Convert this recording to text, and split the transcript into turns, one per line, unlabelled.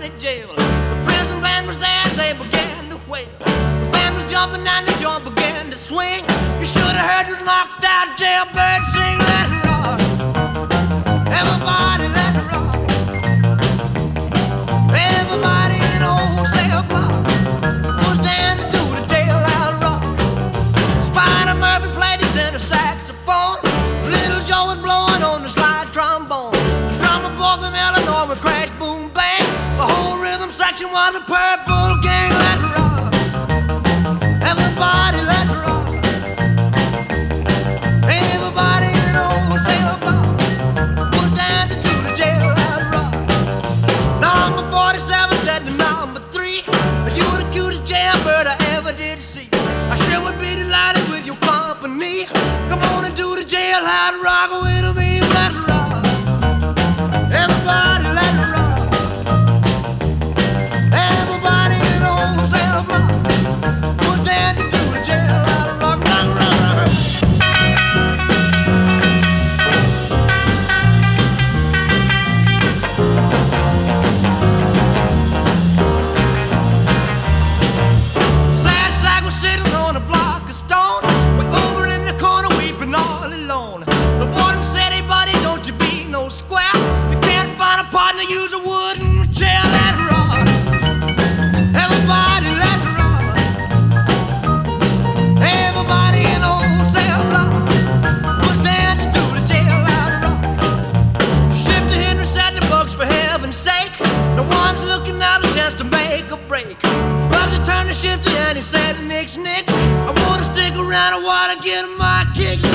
county jail. The prison band was there, they began to wail. The band was jumping and the joint began to swing. You should have heard this knocked out jailbird sing. Let it rock, everybody let it rock. Everybody in the whole cell block was dancing to the jailhouse rock. Spider Murphy played his tenor saxophone. Little Joe was blowing on the slide trombone. The drummer boy from Illinois would crash, boom, bang. The whole rhythm section was a purple gang. Let's rock, everybody, let's rock. Everybody in the whole cell block was dancing to the jailhouse rock. Number 47 said to number 3, you were the cutest jailbird I ever did see. I sure would be delighted with your company. Come on and do the jailhouse rock with me. Let's rock, everybody, let's rock. Everybody in the whole cell block was dancing to the jailhouse rock, rock, rock, rock. Sad sack was sitting on a block of stone, way over in the corner weeping all alone. The warden said, hey buddy, don't you be no square. You can't find a partner, use a wooden chair. Let's rock, everybody, let's rock. Everybody in the whole cell block was dancing to the jailhouse rock. Shifty Henry said the books, for heaven's sake, no one's looking out a chance to make a break. Bugsy turned to Shifty and he said, nix, nix, I wanna stick around, I wanna get my kick.